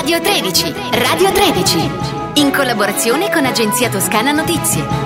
Radio 13. Radio 13. In collaborazione con Agenzia Toscana Notizie.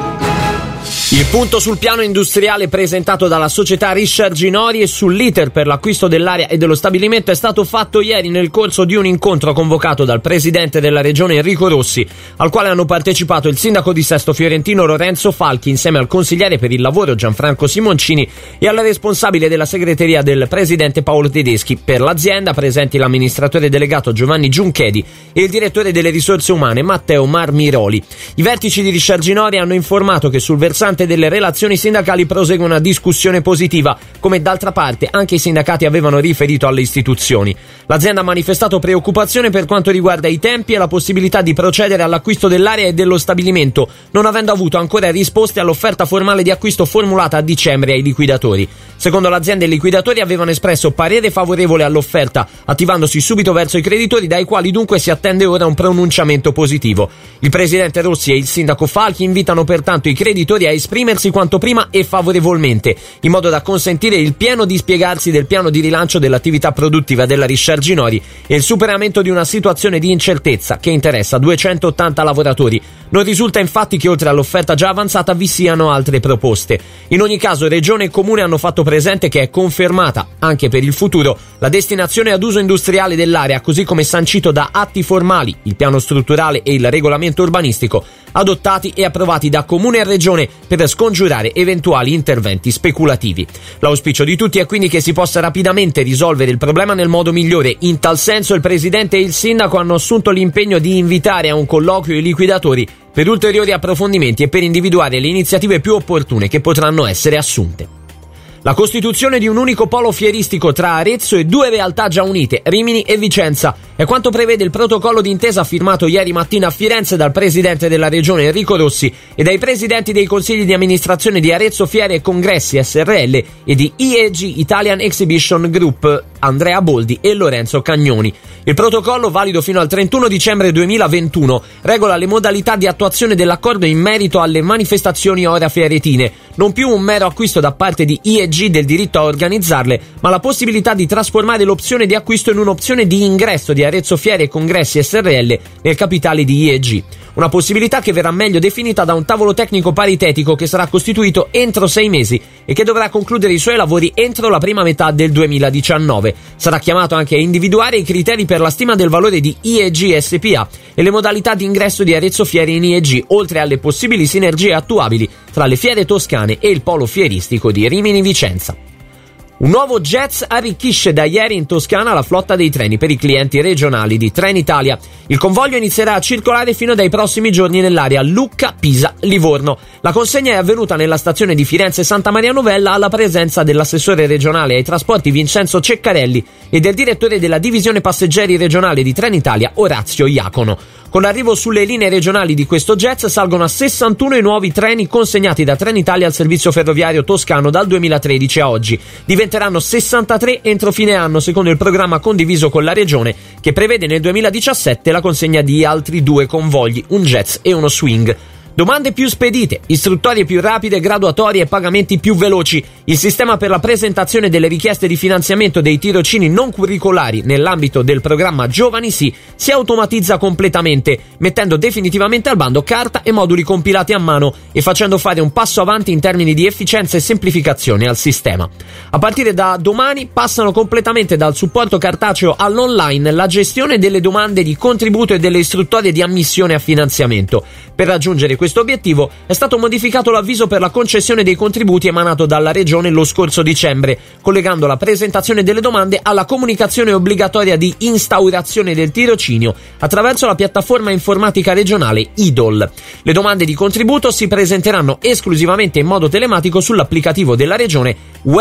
Il punto sul piano industriale presentato dalla società Richard Ginori e sull'iter per l'acquisto dell'area e dello stabilimento è stato fatto ieri nel corso di un incontro convocato dal presidente della regione Enrico Rossi, al quale hanno partecipato il sindaco di Sesto Fiorentino Lorenzo Falchi insieme al consigliere per il lavoro Gianfranco Simoncini e alla responsabile della segreteria del presidente Paolo Tedeschi. Per l'azienda presenti l'amministratore delegato Giovanni Giunchedi e il direttore delle risorse umane Matteo Marmiroli. I vertici di Richard Ginori hanno informato che sul versante delle relazioni sindacali prosegue una discussione positiva, come d'altra parte anche i sindacati avevano riferito alle istituzioni. L'azienda ha manifestato preoccupazione per quanto riguarda i tempi e la possibilità di procedere all'acquisto dell'area e dello stabilimento, non avendo avuto ancora risposte all'offerta formale di acquisto formulata a dicembre ai liquidatori. Secondo l'azienda, i liquidatori avevano espresso parere favorevole all'offerta, attivandosi subito verso i creditori, dai quali dunque si attende ora un pronunciamento positivo. Il presidente Rossi e il sindaco Falchi invitano pertanto i creditori a esprimersi quanto prima e favorevolmente, in modo da consentire il pieno dispiegarsi del piano di rilancio dell'attività produttiva della Richard Ginori e il superamento di una situazione di incertezza che interessa 280 lavoratori. Non risulta infatti che oltre all'offerta già avanzata vi siano altre proposte. In ogni caso, Regione e Comune hanno fatto presente che è confermata, anche per il futuro, la destinazione ad uso industriale dell'area, così come sancito da atti formali, il piano strutturale e il regolamento urbanistico, adottati e approvati da Comune e Regione per scongiurare eventuali interventi speculativi. L'auspicio di tutti è quindi che si possa rapidamente risolvere il problema nel modo migliore. In tal senso il presidente e il sindaco hanno assunto l'impegno di invitare a un colloquio i liquidatori per ulteriori approfondimenti e per individuare le iniziative più opportune che potranno essere assunte. La costituzione di un unico polo fieristico tra Arezzo e due realtà già unite, Rimini e Vicenza, è quanto prevede il protocollo d'intesa firmato ieri mattina a Firenze dal presidente della regione Enrico Rossi e dai presidenti dei consigli di amministrazione di Arezzo Fiere e Congressi SRL e di IEG Italian Exhibition Group Andrea Boldi e Lorenzo Cagnoni. Il protocollo, valido fino al 31 dicembre 2021, regola le modalità di attuazione dell'accordo in merito alle manifestazioni ora fiaretine, non più un mero acquisto da parte di IEG del diritto a organizzarle, ma la possibilità di trasformare l'opzione di acquisto in un'opzione di ingresso di Arezzo Fiere e Congressi SRL nel capitale di IEG. Una possibilità che verrà meglio definita da un tavolo tecnico paritetico che sarà costituito entro 6 mesi e che dovrà concludere i suoi lavori entro la prima metà del 2019. Sarà chiamato anche a individuare i criteri per la stima del valore di IEG SPA e le modalità di ingresso di Arezzo Fiere in IEG, oltre alle possibili sinergie attuabili tra le fiere toscane e il polo fieristico di Rimini Vicenza. Un nuovo Jets arricchisce da ieri in Toscana la flotta dei treni per i clienti regionali di Trenitalia. Il convoglio inizierà a circolare fino dai prossimi giorni nell'area Lucca, Pisa, Livorno. La consegna è avvenuta nella stazione di Firenze Santa Maria Novella alla presenza dell'assessore regionale ai trasporti Vincenzo Ceccarelli e del direttore della divisione passeggeri regionale di Trenitalia Orazio Iacono. Con l'arrivo sulle linee regionali di questo Jets salgono a 61 i nuovi treni consegnati da Trenitalia al servizio ferroviario toscano dal 2013 a oggi. Diventeranno 63 entro fine anno, secondo il programma condiviso con la regione, che prevede nel 2017 la consegna di altri 2 convogli, un Jets e uno Swing. Domande più spedite, istruttorie più rapide, graduatorie e pagamenti più veloci. Il sistema per la presentazione delle richieste di finanziamento dei tirocini non curricolari nell'ambito del programma Giovani Sì si automatizza completamente, mettendo definitivamente al bando carta e moduli compilati a mano e facendo fare un passo avanti in termini di efficienza e semplificazione al sistema. A partire da domani passano completamente dal supporto cartaceo all'online la gestione delle domande di contributo e delle istruttorie di ammissione a finanziamento. Per raggiungere questo obiettivo è stato modificato l'avviso per la concessione dei contributi emanato dalla Regione lo scorso dicembre, collegando la presentazione delle domande alla comunicazione obbligatoria di instaurazione del tirocinio attraverso la piattaforma informatica regionale IDOL. Le domande di contributo si presenteranno esclusivamente in modo telematico sull'applicativo della Regione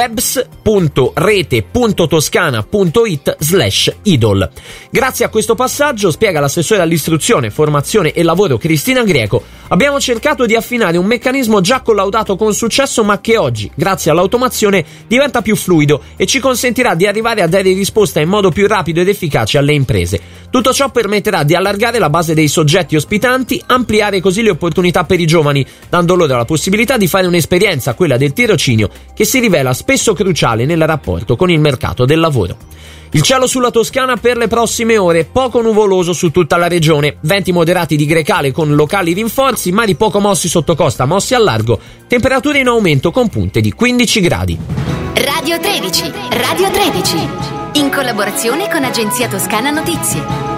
webs.rete.toscana.it/idol. Grazie a questo passaggio, spiega l'assessore all'istruzione, formazione e lavoro Cristina Greco, abbiamo cercato di affinare un meccanismo già collaudato con successo, ma che oggi, grazie all'automazione, diventa più fluido e ci consentirà di arrivare a dare risposta in modo più rapido ed efficace alle imprese. Tutto ciò permetterà di allargare la base dei soggetti ospitanti, ampliare così le opportunità per i giovani, dando loro la possibilità di fare un'esperienza, quella del tirocinio, che si rivela spesso cruciale nel rapporto con il mercato del lavoro. Il cielo sulla Toscana per le prossime ore, poco nuvoloso su tutta la regione, venti moderati di grecale con locali rinforzi, mari poco mossi sotto costa, mossi al largo, temperature in aumento con punte di 15 gradi. Radio 13, in collaborazione con Agenzia Toscana Notizie.